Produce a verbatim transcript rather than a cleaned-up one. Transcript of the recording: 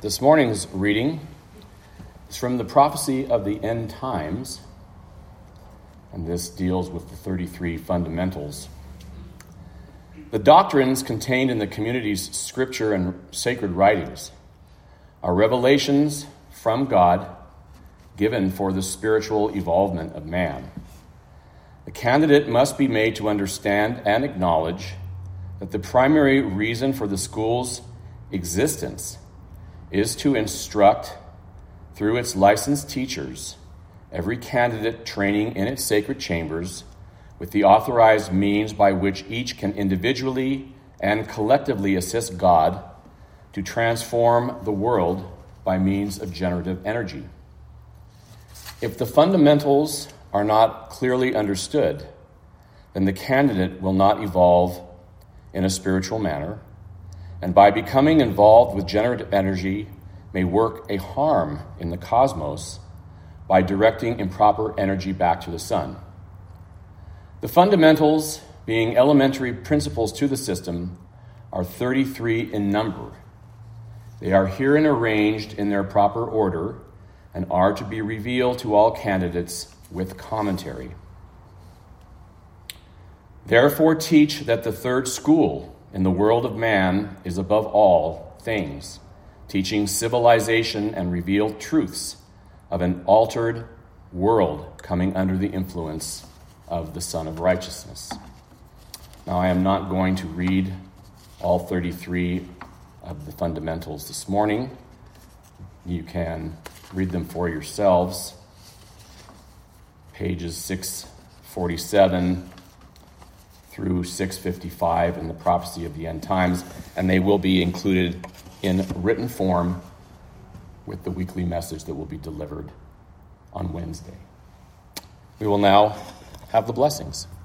This morning's reading is from the prophecy of the end times, and this deals with the thirty-three fundamentals. The doctrines contained in the community's scripture and sacred writings are revelations from God given for the spiritual evolvement of man. The candidate must be made to understand and acknowledge that the primary reason for the school's existence is to instruct, through its licensed teachers, every candidate training in its sacred chambers with the authorized means by which each can individually and collectively assist God to transform the world by means of generative energy. If the fundamentals are not clearly understood, then the candidate will not evolve in a spiritual manner, and by becoming involved with generative energy may work a harm in the cosmos by directing improper energy back to the sun. The fundamentals, being elementary principles to the system, are thirty-three in number. They are herein arranged in their proper order and are to be revealed to all candidates with commentary. Therefore teach that the third school in the world of man is above all things, teaching civilization and revealed truths of an altered world coming under the influence of the Son of Righteousness. Now, I am not going to read all thirty-three of the fundamentals this morning. You can read them for yourselves. Pages six forty-seven through six fifty-five in the Prophecy of the End Times, and they will be included in written form with the weekly message that will be delivered on Wednesday. We will now have the blessings.